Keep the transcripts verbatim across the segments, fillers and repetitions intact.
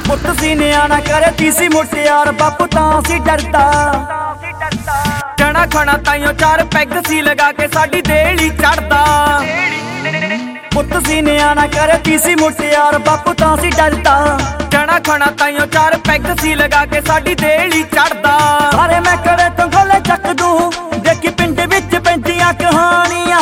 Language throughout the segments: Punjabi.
ਪੁੱਤ ਸੀ ਨਿਆਣਾ ਕਰੇ ਤੀਸੀ ਮੁਟਿਆਰ ਬਾਪੂ ਤਾਂ ਸੀ ਡਰਦਾ ਜਣਾ ਖਣਾ ਤਾਈਓ ਚਾਰ ਪੈਗ ਸੀ ਲਗਾ ਕੇ ਸਾਡੀ ਦੇਲੀ ਚੜਦਾ ਪੁੱਤ ਸੀ ਨਿਆਣਾ ਕਰੇ ਤੀਸੀ ਮੁਟਿਆਰ ਬਾਪੂ ਤਾਂ ਸੀ ਡਰਦਾ ਜਣਾ ਖਣਾ ਤਾਈਓ ਚਾਰ ਪੈਗ ਸੀ ਲਗਾ ਕੇ ਸਾਡੀ ਦੇਲੀ ਚੜਦਾ ਸਾਰੇ ਮੈਂ ਕਰੇ ਤੋਂ ਗੋਲੇ ਚੱਕ ਦੂੰ ਦੇਖੀ ਪਿੰਡ ਵਿੱਚ ਪੈਂਦੀਆਂ ਕਹਾਣੀਆਂ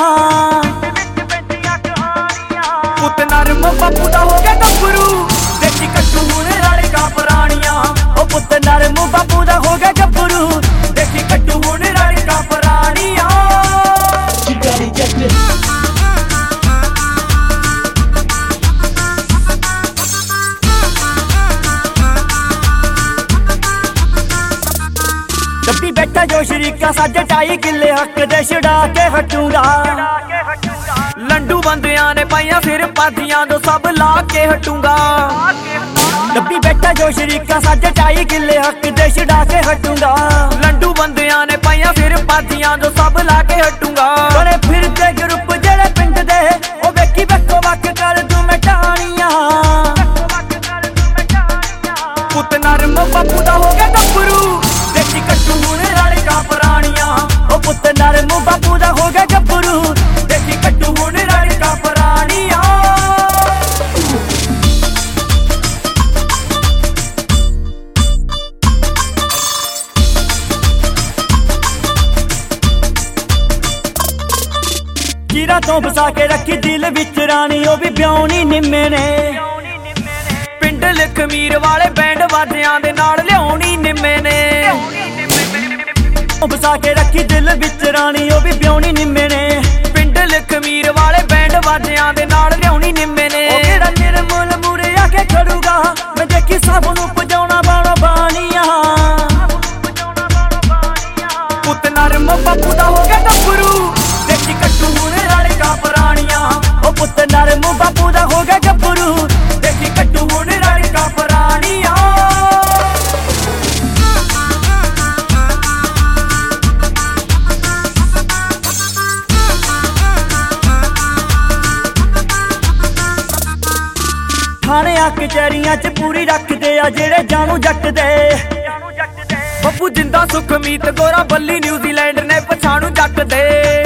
ਪੁੱਤ ਨਰਮ ਬਾਪੂ ਦਾ ਹੋ ਗਿਆ ਗੱਭਰੂ ਦੇਖੀ ਕੱਟੂ ਹੁਣੇ ਰਾਲੇ ਕਾ ਪੁਰਾਣੀਆਂ ਉਹ ਪੁੱਤ ਨਰਮ ਬਾਪੂ ਦਾ ਹੋ ਗਿਆ ਗੱਭਰੂ ਦੇਖੀ ਕੱਟੂ ਹੁਣੇ ਰਾਲੇ ਕਾ ਪੁਰਾਣੀਆਂ ਡੱਬੀ ਬੈਠਾ ਜੋ ਸ਼ਰੀਕਾ ਸਾਡੇ ਢਾਈ ਕਿੱਲੇ ਹੱਕ ਦੇ ਛਡਾ ਕੇ ਹਟੂਗਾ ਲੰਡੂ ਬੰਦਿਆਂ ਨੇ ਪਾਈਆਂ ਫਿਰ ਪਾਦੀਆਂ ਤੋਂ ਸਭ ਲਾ ਕੇ ਹਟੂਗਾ ਡੱਬੀ ਬੈਠਾ ਜੋ ਸ਼ਰੀਕਾ ਸਾਡੇ ਢਾਈ ਕਿੱਲੇ ਹੱਕ ਦੇ ਛਡਾ ਕੇ ਹਟੂਗਾ ਲੰਡੂ ਬੰਦਿਆਂ ਨੇ ਪਾਈਆਂ ਫਿਰ ਪਾਦੀਆਂ ਤੋਂ ਸਭ ਲਾ ਕੇ ਹਟੂਗਾ ਬੜੇ ਫਿਰਦੇ ਗਰੁੱਪ ਜਿਹੜੇ ਪਿੰਡ ਦੇ ਉਹ ਵੇਖੀ ਵੱਖੋ ਵੱਖ ਕਰ ਦੂੰ ਮੈਂ ਟਾਣੀਆਂ ਪੁੱਤ ਨਰਮ ਬਾਪੂ ਦਾ ਹੋ ਗਿਆ ਗੱਭਰੂ ਦੇਖੀ ਕੱਟੂ ਹੁਣੇ ਰਾਲੇ ਕਾ ਪੁਰਾਣੀਆਂ ਉਹ ਪੁੱਤ ਨਰਮ ਬਾਪੂ ਦਾ ਹੋ ਗਿਆ ਗੱਭਰੂ ਦੇਖੀ ਕੱਟੂ ਹੁਣੇ ਰਾਲੇ ਕਾ ਪੁਰਾਣੀਆਂ ਚੀਰਾ ਤੋਂ ਬਸਾ ਕੇ ਰੱਖੀ ਦਿਲ ਵਿੱਚ ਰਾਣੀ ਉਹ ਵੀ ਬਿਉਣੀ ਨਿੰਮੇ ਨੇ ਪਿੰਡ ਲਖਮੀਰ ਵਾਲੇ ਬੈਂਡ ਵਾਜਿਆਂ ਦੇ ਨਾਲ ਲਿਆਉਣੀ ਨਿੰਮੇ ਨੇ ਉਹ ਬਸਾ ਕੇ ਰੱਖੀ ਦਿਲ ਵਿੱਚ ਰਾਣੀ ਉਹ ਵੀ ਬਿਉਣੀ ਨਿੰਮੇ ਨੇ ਪਿੰਡ ਲਖਮੀਰ ਵਾਲੇ ਬੈਂਡ ਵਾਜਿਆਂ ਦੇ ਨਾਲ ਲਿਆਉਣੀ ਨਿੰਮੇ ਨੇ ਉਹ ਕਿਹੜਾ ਨਿਰਮਲ ਮੂਰੇ ਆ ਕੇ ਖੜੂਗਾ ਮੈਂ ਦੇਖੀ ਸਭ ਨੂੰ ਪਜਾਉਣਾ ਬਾਣੋ ਬਾਣੀਆਂ ਪੁੱਤ ਨਰਮ ਬਾਪੂ ਦਾ ਹੋ ਗਿਆ ਗੱਭਰੂ ਦੇਖੀ ਕੱਟੂ ਹੁਣੇ ਰਾਲੇ ਕਾ ਪੁਰਾਣੀਆਂ ਉਹ ਪੁੱਤ ਨਰਮ ਬਾਪੂ ਦਾ ਹੋ ਗਿਆ ਗੱਭਰੂ ਦੇਖੀ ਕੱਟੂ ਹੁਣੇ ਰਾਲੇ ਕਾ ਪੁਰਾਣੀਆਂ ਥਾਣਿਆਂ ਕਚਹਿਰੀਆਂ ਚ ਪੂਰੀ ਰੱਖਦੇ ਆ ਜਿਹੜੇ ਜਾਣੂ ਜੱਟ ਦੇ ਬੱਬੂ ਜਿੰਦਾ ਸੁਖਮੀਤ ਗੋਰਾ ਬੱਲੀ ਨਿਊਜ਼ੀਲੈਂਡ ਨੇ ਪਛਾਣੂ ਜੱਟ ਦੇ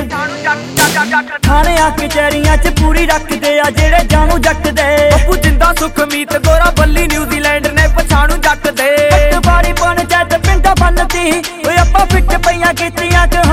ਥਾਣਿਆਂ ਕਚਹਿਰੀਆਂ ਚ ਪੂਰੀ ਰੱਖਦੇ ਆ ਜਿਹੜੇ ਜਾਣੂ ਜੱਟ ਦੇ ਬੱਬੂ ਜਿੰਦਾ ਸੁਖਮੀਤ ਗੋਰਾ ਬੱਲੀ ਨਿਊਜ਼ੀਲੈਂਡ ਨੇ ਪਛਾਣੂ ਜੱਟ ਦੇ ਬਾੜੀ ਪੰਚਾਇਤ ਪਿੰਡਾਂ ਬੰਨਤੀ ਓਏ ਆਪਾਂ ਫਿੱਟ ਪਈਆਂ ਕੀਤੀਆਂ